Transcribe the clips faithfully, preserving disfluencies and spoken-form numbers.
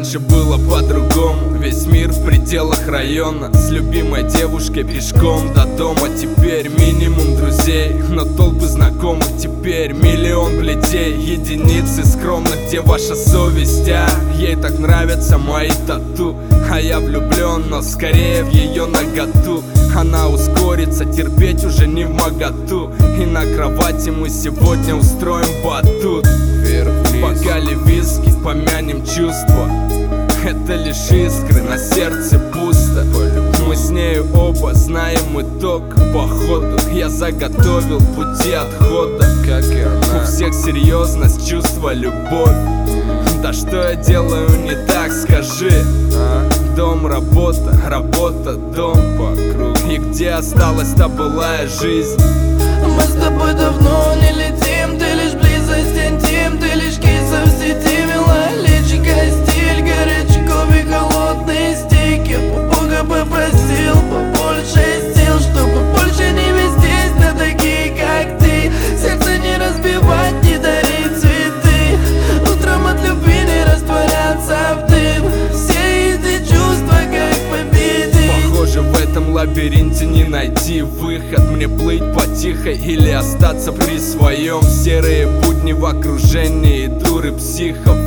раньше было по-другому. Весь мир в пределах района, с любимой девушкой пешком до дома. Теперь минимум друзей, но толпы знакомых. Теперь миллион бледей, единицы скромных. Где ваша совесть, а? Ей так нравятся мои тату, а я влюблен, но скорее в ее наготу. Она ускорится, терпеть уже не вмоготу. И на кровати мы сегодня устроим батут. Вверх-вниз. Бокале виски, помянем чувства. Это лишь искры, на сердце пусто. Мы с нею оба знаем итог походу. Я заготовил пути отхода, как и она. У всех серьезность, чувство, любовь. Да что я делаю не так, скажи, а? Дом, работа, работа, дом по кругу. И где осталась та былая жизнь? Мы с тобой давно не летим, ты лишь близость, интим, ты лишь киса в сети, милая личика, стиль, горячий кофе, холодные стики. У Бога попросил побольше сил, чтобы больше не вестись на такие, как ты. Сердце не разбивать, не дарить цветы, утром от любви не растворяться в дым. Все эти чувства как победить. Похоже, в этом лабиринте не найти выход. Мне плыть по тихой или остаться при своем. Серые будни в окружении дуры психов,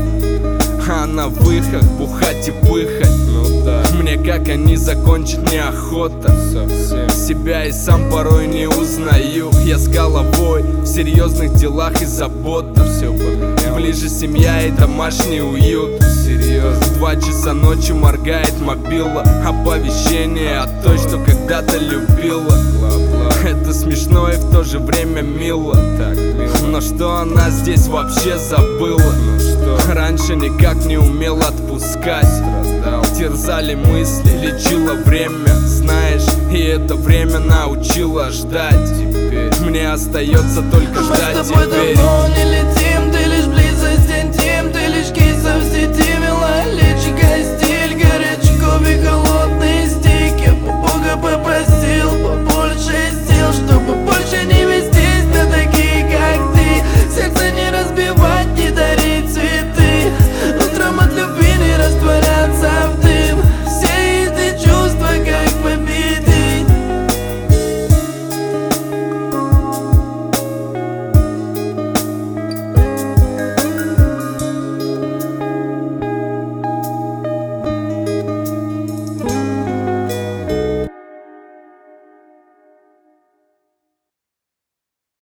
а на выход бухать и пыхать. Ну да, мне как они закончить неохота. совсем. Себя и сам порой не узнаю. Я с головой в серьезных делах и заботах. Все поменял. Ближе семья и домашний уют. Серьезно. В два часа ночи моргает мобила. Оповещение от той, что когда-то любила. Бла-бла. Это смешно и в то же время мило. Так мило. Но что она здесь вообще забыла? Ну что, Раньше никак не умел отпускать. страдал. Терзали мысли, лечило время. Знаешь, и это время научило ждать. Теперь Мне остается только Мы ждать с тобой теперь. давно не летим,